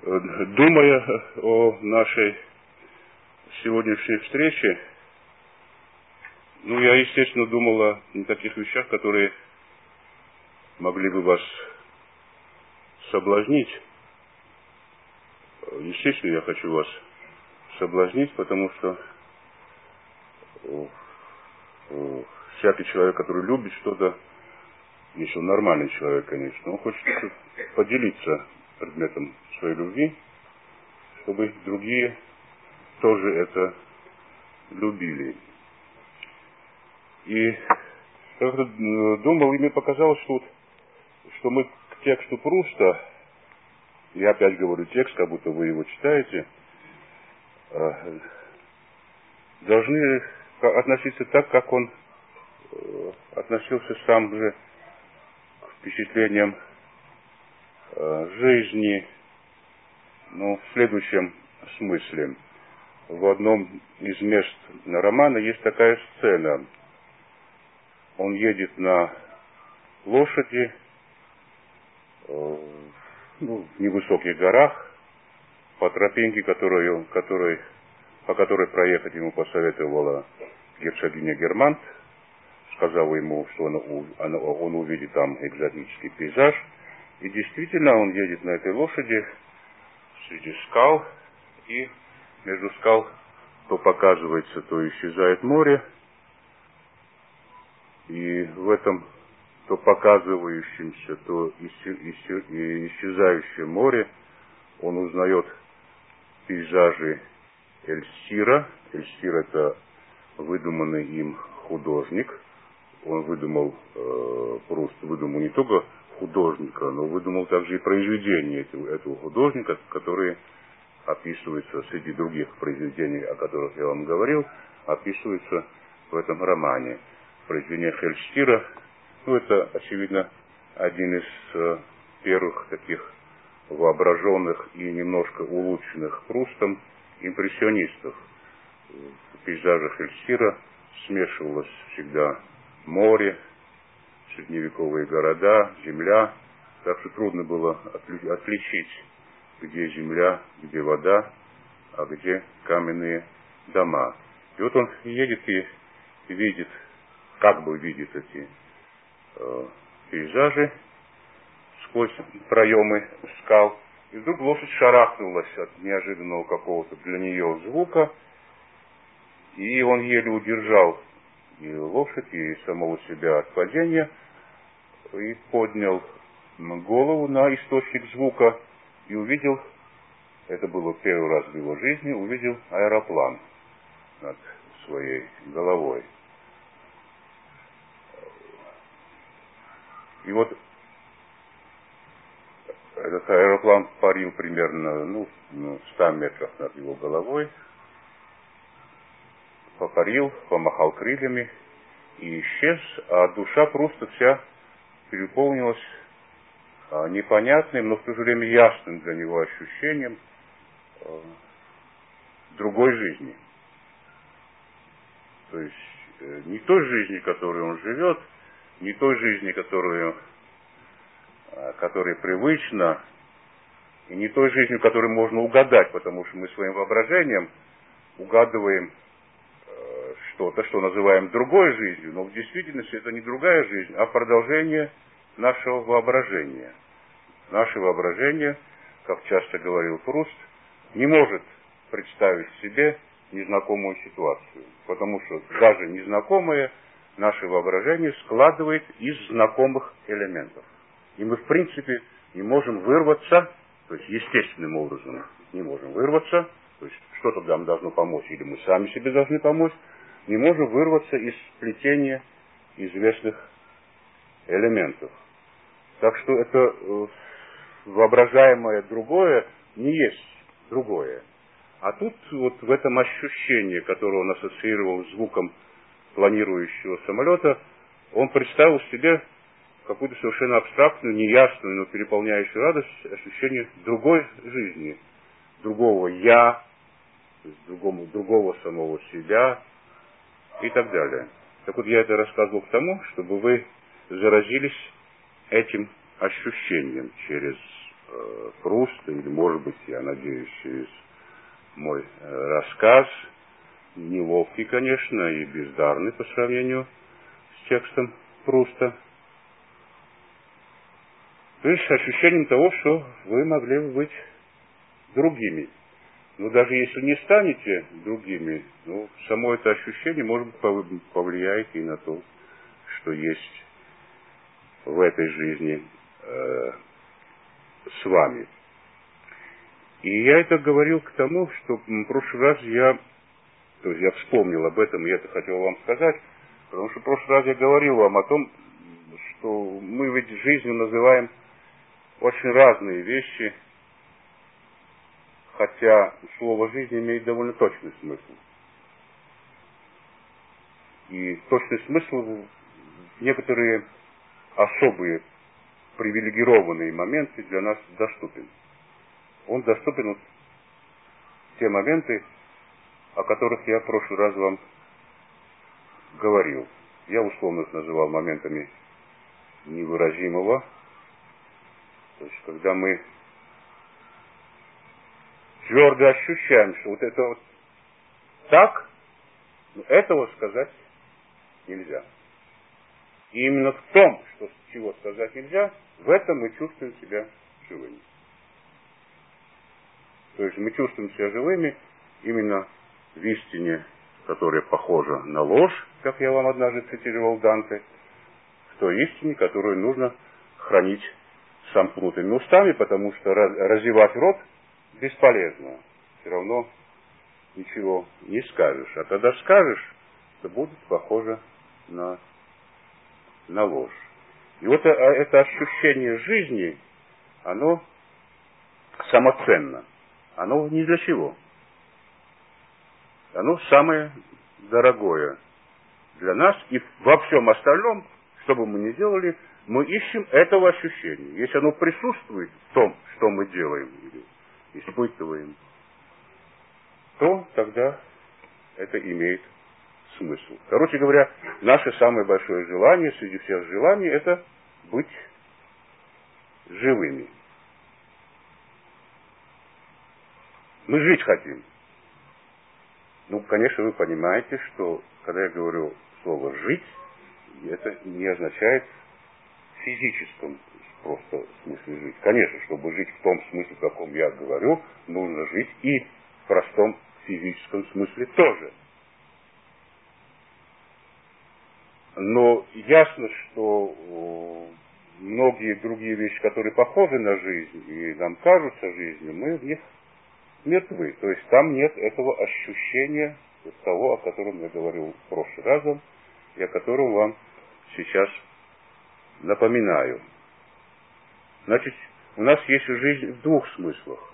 Думая о нашей сегодняшней встрече, я, естественно, думал о таких вещах, которые могли бы вас соблазнить. Естественно, я хочу вас соблазнить, потому что всякий человек, который любит что-то, если он нормальный человек, конечно, он хочет поделиться предметом своей любви, чтобы другие тоже это любили. И я думал, и мне показалось, что мы к тексту Пруста, я опять говорю текст, как будто вы его читаете, должны относиться так, как он относился сам же к впечатлениям жизни, в следующем смысле. В одном из мест романа есть такая сцена. Он едет на лошади в невысоких горах по тропинке, по которой проехать ему посоветовала герцогиня Германт, сказала ему, что он увидит там экзотический пейзаж. И действительно, он едет на этой лошади среди скал, и между скал то показывается, то исчезает море, и в этом то показывающемся, то исчезающем море он узнает пейзажи Эльсира. Эльсир — это выдуманный им художник. Он выдумал, Пруст выдумал не только художника, но выдумал также и произведения этого художника, которые описываются среди других произведений, о которых я вам говорил, описываются в этом романе. Произведение Эльсира, это, очевидно, один из первых таких воображенных и немножко улучшенных Прустом импрессионистов. В пейзажах Эльсира смешивалось всегда море, средневековые города, земля, так что трудно было отличить, где земля, где вода, а где каменные дома. И вот он едет и видит, как бы видит эти пейзажи сквозь проемы скал, и вдруг лошадь шарахнулась от неожиданного какого-то для нее звука, и он еле удержал и лошадь, и самого себя от падения, и поднял голову на источник звука, и увидел, это было первый раз в его жизни, увидел аэроплан над своей головой. И вот этот аэроплан парил примерно, 100 метрах над его головой, попарил, помахал крыльями и исчез, а душа Пруста вся переполнилась непонятным, но в то же время ясным для него ощущением другой жизни. То есть не той жизни, которой он живет, не той жизни, которая привычна, и не той жизнью, которую можно угадать, потому что мы своим воображением угадываем что-то, что называем другой жизнью, но в действительности это не другая жизнь, а продолжение нашего воображения. Наше воображение, как часто говорил Пруст, не может представить себе незнакомую ситуацию, потому что даже незнакомое наше воображение складывает из знакомых элементов. И мы, в принципе, не можем вырваться, то есть естественным образом не можем вырваться, то есть что-то нам должно помочь, или мы сами себе должны помочь, не можем вырваться из сплетения известных элементов. Так что это воображаемое другое не есть другое. А тут вот в этом ощущении, которое он ассоциировал с звуком планирующего самолета, он представил себе какую-то совершенно абстрактную, неясную, но переполняющую радость ощущение другой жизни, другого «я», то есть другого самого себя и так далее. Так вот, я это рассказывал к тому, чтобы вы заразились этим ощущением через Пруста, или, может быть, я надеюсь, через мой рассказ, неловкий, конечно, и бездарный по сравнению с текстом Пруста, то есть с ощущением того, что вы могли бы быть другими. Но даже если не станете другими, ну, само это ощущение, может быть, повлияет и на то, что есть в этой жизни с вами. И я это говорил к тому, что в прошлый раз я вспомнил об этом, и это хотел вам сказать, потому что в прошлый раз я говорил вам о том, что мы ведь жизнью называем очень разные вещи, хотя слово «жизнь» имеет довольно точный смысл. И точный смысл в некоторые особые привилегированные моменты для нас доступен. Он доступен вот в те моменты, о которых я в прошлый раз вам говорил. Я условно их называл моментами невыразимого. То есть, когда мы твердо ощущаем, что вот это вот так, но этого сказать нельзя. И именно в том, что чего сказать нельзя, в этом мы чувствуем себя живыми. То есть мы чувствуем себя живыми именно в истине, которая похожа на ложь, как я вам однажды цитировал Данте, в той истине, которую нужно хранить сомкнутыми устами, потому что разевать рот бесполезно. Все равно ничего не скажешь. А когда скажешь, то будет похоже на ложь. И вот это ощущение жизни, оно самоценно. Оно ни для чего. Оно самое дорогое для нас. И во всем остальном, что бы мы ни делали, мы ищем этого ощущения. Если оно присутствует в том, что мы делаем или испытываем, то тогда это имеет смысл. Короче говоря, наше самое большое желание среди всех желаний — это быть живыми. Мы жить хотим. Ну, конечно, вы понимаете, что когда я говорю слово «жить», это не означает в физическом просто смысле жить. Конечно, чтобы жить в том смысле, в каком я говорю, нужно жить и в простом физическом смысле тоже. Но ясно, что многие другие вещи, которые похожи на жизнь и нам кажутся жизнью, мы в них мертвы. То есть там нет этого ощущения того, о котором я говорил в прошлый раз, и о котором вам сейчас напоминаю. Значит, у нас есть жизнь в двух смыслах.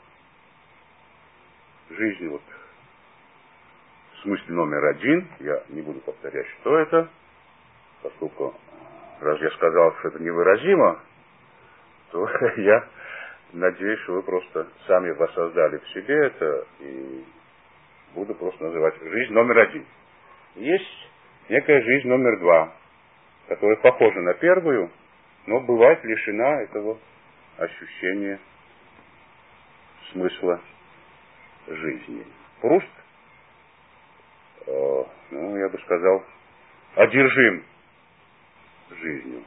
Жизнь вот в смысле номер один, я не буду повторять, что это, поскольку раз я сказал, что это невыразимо, то я надеюсь, что вы просто сами воссоздали в себе это, и буду просто называть жизнь номер один. Есть некая жизнь номер два, которая похожа на первую, но бывает лишена этого ощущения смысла жизни. Пруст, я бы сказал, одержим жизнью.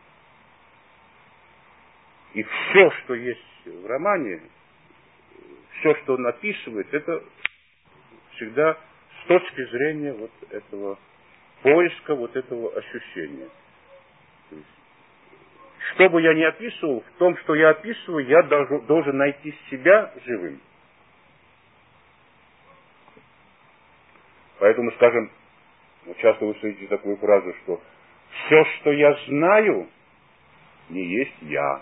И все, что есть в романе, все, что он описывает, это всегда с точки зрения вот этого поиска, вот этого ощущения. То есть, что бы я ни описывал, в том, что я описываю, я должен найти себя живым. Поэтому, скажем, часто вы слышите такую фразу, что все, что я знаю, не есть я.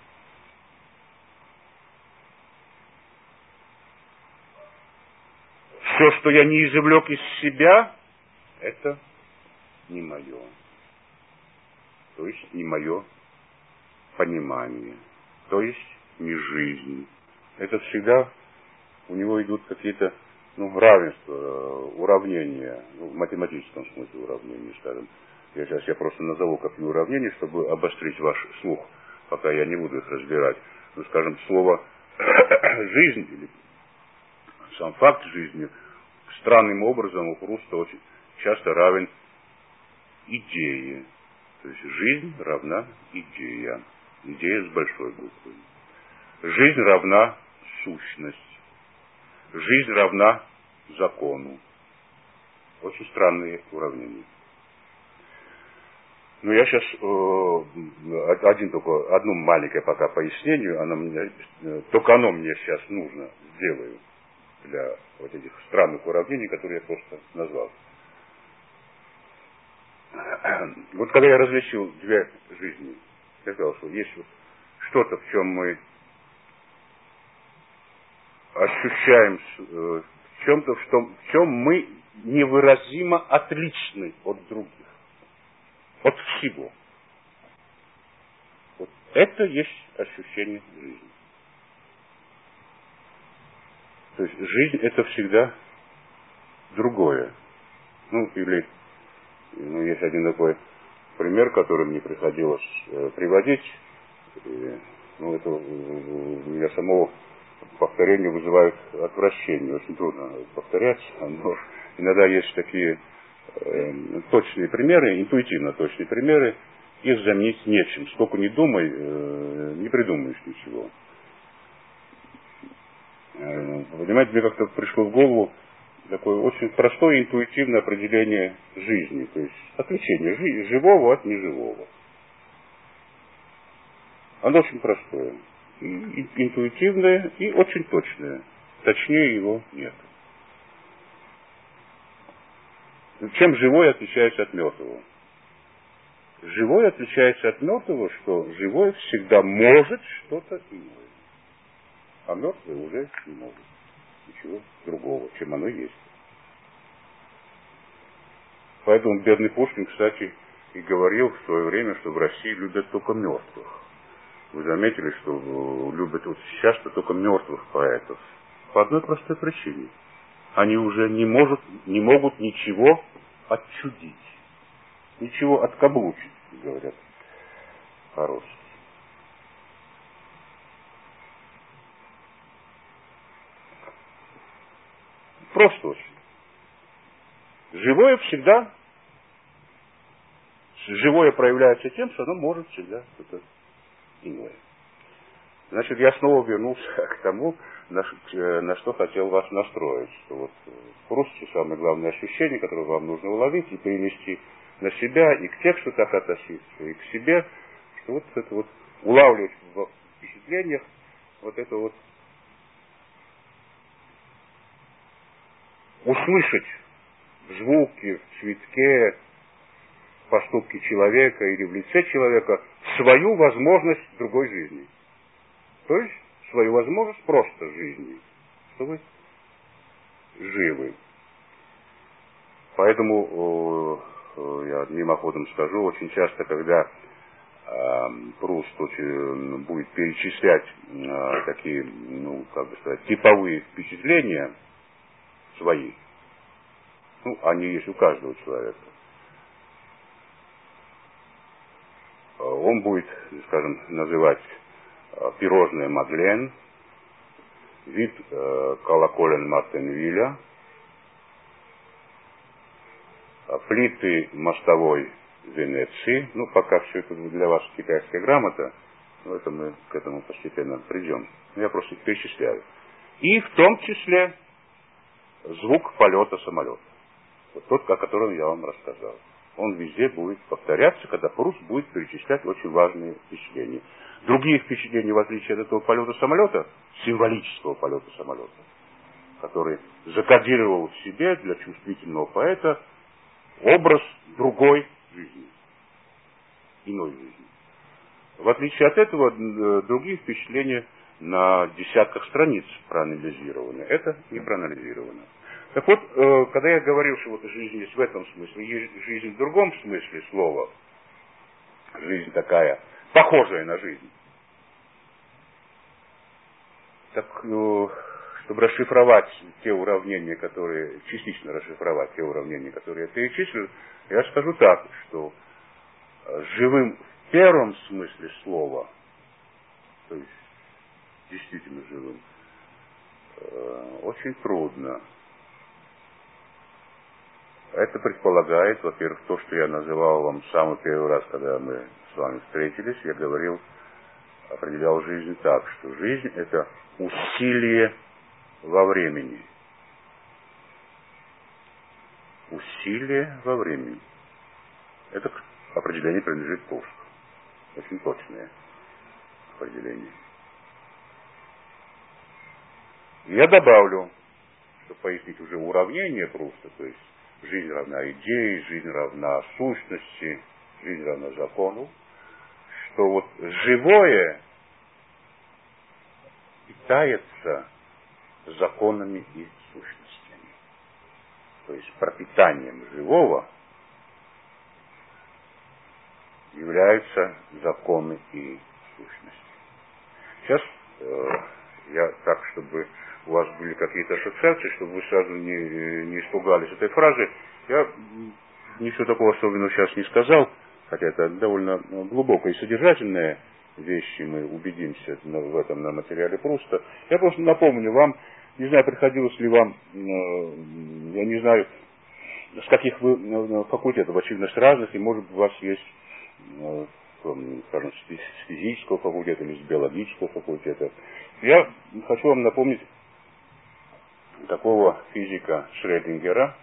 Все, что я не извлек из себя, это не мое. То есть не мое понимание. То есть не жизнь. Это всегда у него идут какие-то равенства, уравнения, в математическом смысле уравнения, скажем. Я просто назову какие уравнения, чтобы обострить ваш слух, пока я не буду их разбирать. ну, скажем, слово «жизнь» или сам факт жизни странным образом у Пруста очень часто равен идее. То есть жизнь равна идея. Идея с большой буквы. Жизнь равна сущность. Жизнь равна закону. Очень странные уравнения. Но я сейчас одно маленькое пока пояснение, только оно мне сейчас нужно, сделаю для вот этих странных уравнений, которые я просто назвал. Вот когда я различил две жизни, я сказал, что есть вот что-то, в чем мы ощущаем, в чем-то, в чем мы невыразимо отличны от других, от всего. Вот это есть ощущение жизни. То есть жизнь это всегда другое. Есть один такой пример, который мне приходилось приводить. Это у меня самого повторение вызывает отвращение. Очень трудно повторять. Но иногда есть такие точные примеры, интуитивно точные примеры. Их заменить нечем. Сколько ни думай, не придумаешь ничего. Понимаете, мне как-то пришло в голову такое очень простое интуитивное определение жизни. То есть отличение живого от неживого. Оно очень простое. И интуитивное и очень точное. Точнее его нет. Чем живое отличается от мертвого? Живое отличается от мертвого, что живое всегда может что-то иное. А мертвые уже не могут ничего другого, чем оно есть. Поэтому бедный Пушкин, кстати, и говорил в свое время, что в России любят только мертвых. Вы заметили, что любят вот сейчас-то только мертвых поэтов. По одной простой причине. Они уже не могут ничего отчудить. Ничего откаблучить, говорят по-русски. Просто очень. Живое всегда, живое проявляется тем, что оно может всегда что-то иное. Значит, я снова вернулся к тому, на что хотел вас настроить. Что вот в Прусте самое главное ощущение, которое вам нужно уловить и перенести на себя, и к тексту так относиться, и к себе, что вот это вот улавливать в впечатлениях вот это вот услышать в звуке, в цветке, в поступке человека или в лице человека свою возможность другой жизни. То есть свою возможность просто жизни, что вы живы. Поэтому я мимоходом скажу, очень часто, когда Пруст будет перечислять такие, типовые впечатления свои, они есть у каждого человека, он будет, скажем, называть пирожное Мадлен, вид колоколен Мартенвилля, плиты мостовой Венеции. Пока все это для вас китайская грамота, это мы к этому постепенно придем. Я просто их перечисляю. И в том числе звук полета самолета. Вот тот, о котором я вам рассказал. Он везде будет повторяться, когда Пруст будет перечислять очень важные впечатления. Другие впечатления, в отличие от этого полета самолета, символического полета самолета, который закодировал в себе для чувствительного поэта образ другой жизни, иной жизни. В отличие от этого, другие впечатления на десятках страниц проанализированы. Это не проанализировано. Так вот, когда я говорил, что вот жизнь есть в этом смысле, есть жизнь в другом смысле слова, жизнь такая, похожая на жизнь, так, чтобы расшифровать те уравнения, частично расшифровать те уравнения, которые я перечислил, я скажу так, что живым в первом смысле слова, то есть действительно живым, очень трудно. Это предполагает, во-первых, то, что я называл вам самый первый раз, когда мы с вами встретились, я говорил, определял жизнь так, что жизнь – это усилие во времени. Усилие во времени. Это определение принадлежит Пушку. Очень точное определение. Я добавлю, чтобы пояснить уже уравнение Пруста, то есть жизнь равна идее, жизнь равна сущности, жизнь равна закону, что вот живое питается законами и сущностями. То есть пропитанием живого являются законы и сущности. Сейчас я так, чтобы у вас были какие-то ассоциации, чтобы вы сразу не испугались этой фразы, я ничего такого особенного сейчас не сказал, хотя это довольно глубокая и содержательная вещь, и мы убедимся в этом на материале Пруста. Я просто напомню вам, не знаю, приходилось ли вам, я не знаю, с каких вы факультетов, очевидно, с разных, и может у вас есть, скажем, с физического факультета или с биологического факультета. Я хочу вам напомнить такого физика Шрёдингера,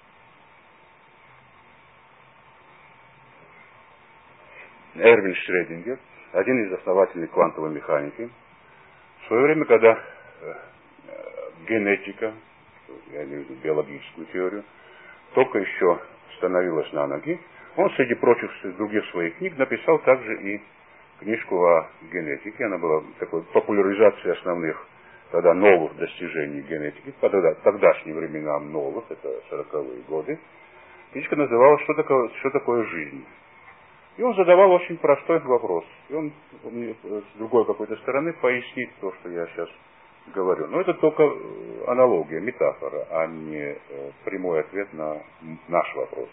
Эрвин Шрёдингер, один из основателей квантовой механики. В свое время, когда генетика, я имею в виду биологическую теорию, только еще становилась на ноги, он, среди прочих других своих книг, написал также и книжку о генетике. Она была такой популяризацией основных тогда новых достижений генетики, по тогдашним временам новых, это 40-е годы. Книжка называлась «Что такое жизнь?». И он задавал очень простой вопрос. И он с другой какой-то стороны пояснит то, что я сейчас говорю. Но это только аналогия, метафора, а не прямой ответ на наш вопрос.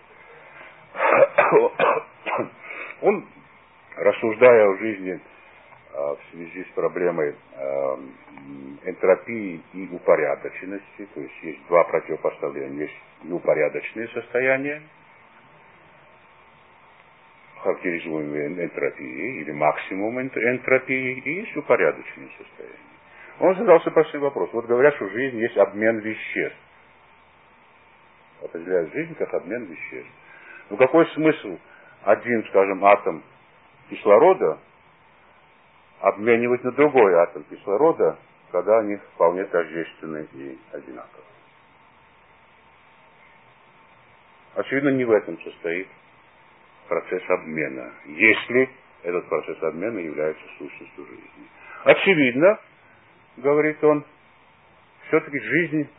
Он, рассуждая о жизни в связи с проблемой энтропии и упорядоченности, то есть два противопоставления, есть неупорядоченные состояния, характеризуемые энтропией или максимум энтропии, и есть упорядоченные состояния. Он задался простой вопрос. Вот говорят, что жизнь есть обмен веществ. Определяют жизнь как обмен веществ. Но какой смысл один, скажем, атом кислорода обменивать на другой атом кислорода, когда они вполне тождественны и одинаковы? Очевидно, не в этом состоит процесс обмена, если этот процесс обмена является сущностью жизни. Очевидно, говорит он, все-таки жизнь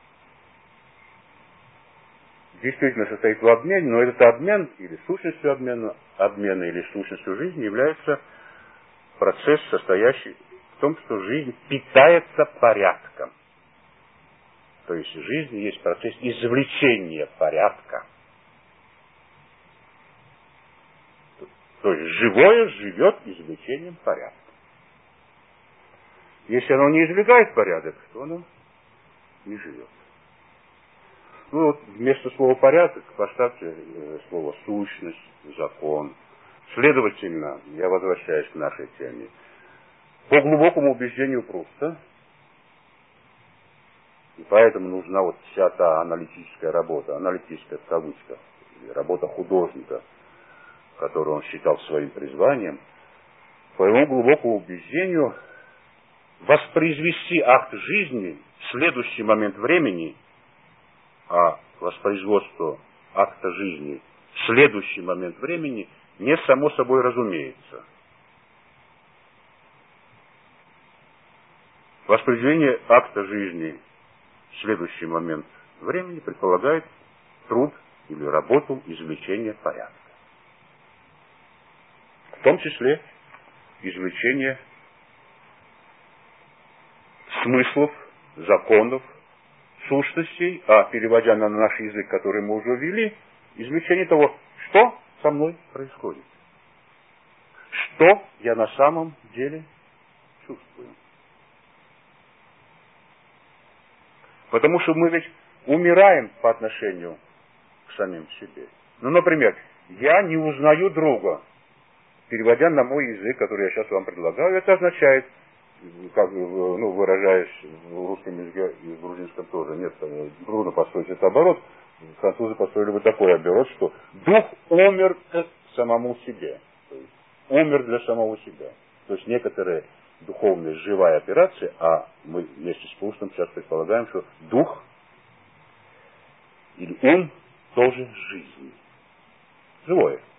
действительно состоит в обмене, но этот обмен или сущностью обмена или сущностью жизни является процесс, состоящий в том, что жизнь питается порядком. То есть жизнь есть процесс извлечения порядка. То есть живое живет извлечением порядка. Если оно не извлекает порядок, то оно не живет. Ну вот вместо слова порядок поставьте слово сущность, закон. Следовательно, я возвращаюсь к нашей теме. По глубокому убеждению Пруста, и поэтому нужна вот вся та аналитическая работа, аналитическая в кавычках, работа художника, которую он считал своим призванием, по его глубокому убеждению, воспроизвести акт жизни в следующий момент времени, а воспроизводство акта жизни в следующий момент времени не само собой разумеется. Воспроизведение акта жизни в следующий момент времени предполагает труд или работу извлечения порядка. В том числе извлечение смыслов, законов, сущностей, а переводя на наш язык, который мы уже ввели, извлечение того, что со мной происходит. Что я на самом деле чувствую. Потому что мы ведь умираем по отношению к самим себе. Ну, например, я не узнаю друга. Переводя на мой язык, который я сейчас вам предлагаю, это означает, как, ну, выражаясь в русском языке и в грузинском тоже, нет, трудно построить этот оборот. Французы построили бы такой оборот, что дух умер к самому себе. То есть умер для самого себя. То есть некоторые духовные живая операция, а мы вместе с Пустом сейчас предполагаем, что дух или ум тоже жизнь. Живое.